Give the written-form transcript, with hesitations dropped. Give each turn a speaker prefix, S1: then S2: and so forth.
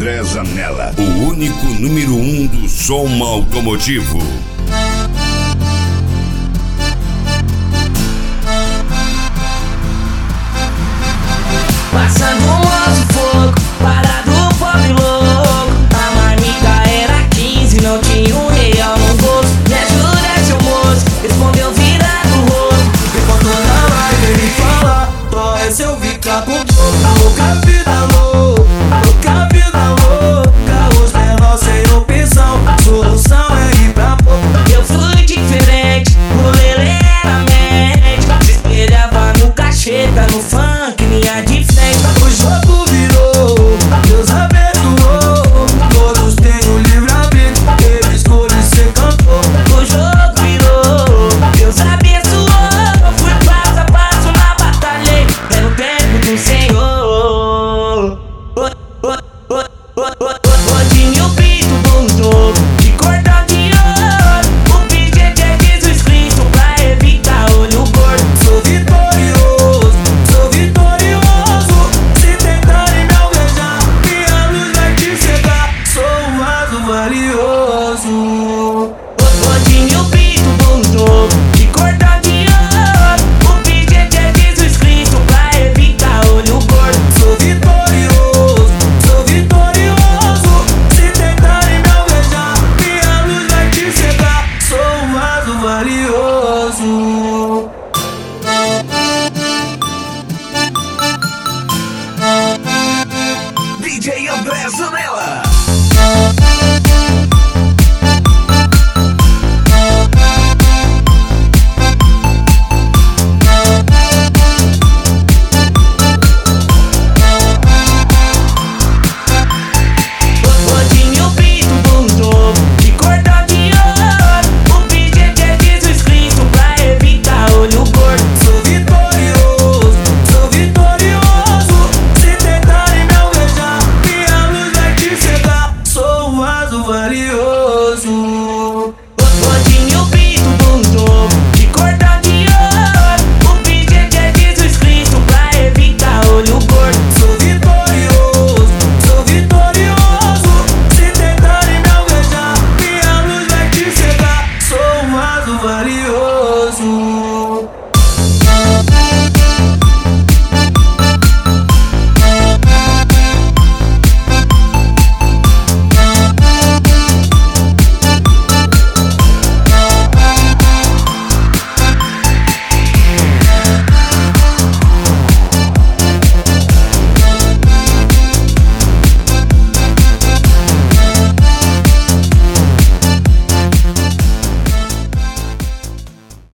S1: André Zanella, o único número 1 do som automotivo.
S2: Passando um nosso fogo, parado o pobre louco. A marmita era 15, não tinha R$1 no bolso. Me ajuda, seu moço, respondeu virado o rosto.
S3: Me contou na live, ele fala, qual é seu fica com pouco. Louca vida louca, os menores sem opção. Solução é ir pra pouco.
S2: Eu fui diferente, o lelê era médico. Se espelhava no cacheta, no funk, linha de frente.
S3: O jogo virou, Deus abençoou. Todos têm o livre-arbítrio, ele escolhe ser cantor.
S2: O jogo virou, Deus abençoou. Fui passo a passo na batalha, era o tempo do Senhor. Hoje o pito do jogo, de cordão de ouro. O pedido é Jesus Cristo pra evitar olho gordo.
S3: Sou vitorioso, se tentarem me alvejar, minha luz vai te cegar. Sou um vaso valioso.
S2: Hoje o pito do jogo, de cordão de ouro. O pedido é Jesus Cristo pra evitar olho gordo.
S3: Sou vitorioso, se tentarem me alvejar, minha luz vai te cegar. Sou um vaso valioso.
S1: DJ André Zanella.